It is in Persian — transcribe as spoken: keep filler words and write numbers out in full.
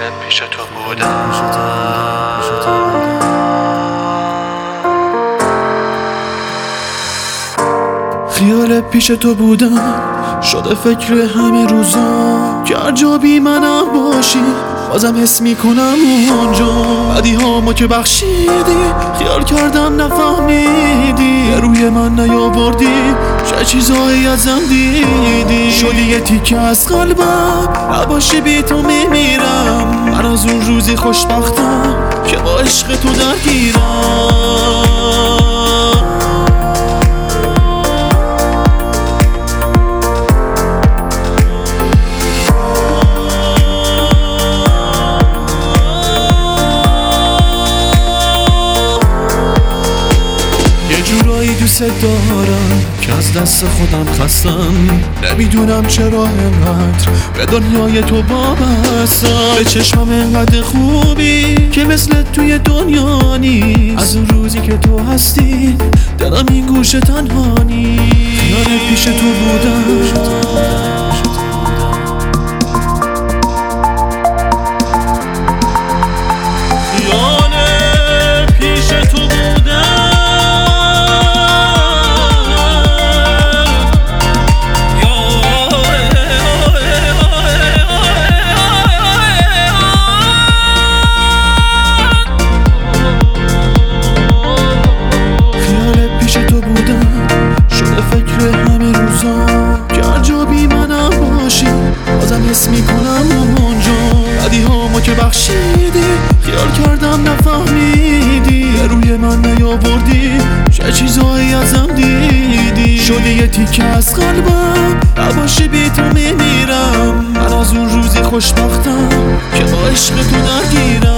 پیش تو بودم. خیال پیش تو بودم شده فکر همه روزا که هر جا بی منم باشی بازم حس میکنم اونجا بدی ها ما که بخشیدی خیال کردم نفهمیدی روی من نیاوردی چه چیزایی ازم دیدی شدی یه تیکه از قلبم نباشی بی تو میمیرم من از اون روزی خوشبختم که با عشق تو درگیرم جورایی دوست دارم که از دست خودم خستم نمیدونم چرا انقدر به دنیای تو وابستم به چشمم انقدر خوبی که مثل توی دنیا نیست از اون روزی که تو هستی دلم این گوشه تنها نیست خیال پیش تو بودم بازم حس میکنم اونجا بدی ها ما که بخشیدی خیال کردم نفهمیدی روی من نیاوردی چه چیزایی ازم دیدی شدی یه تیکه از قلبم نباشی بی تو میمیرم من از اون روزی خوشبختم که با عشق تو درگیرم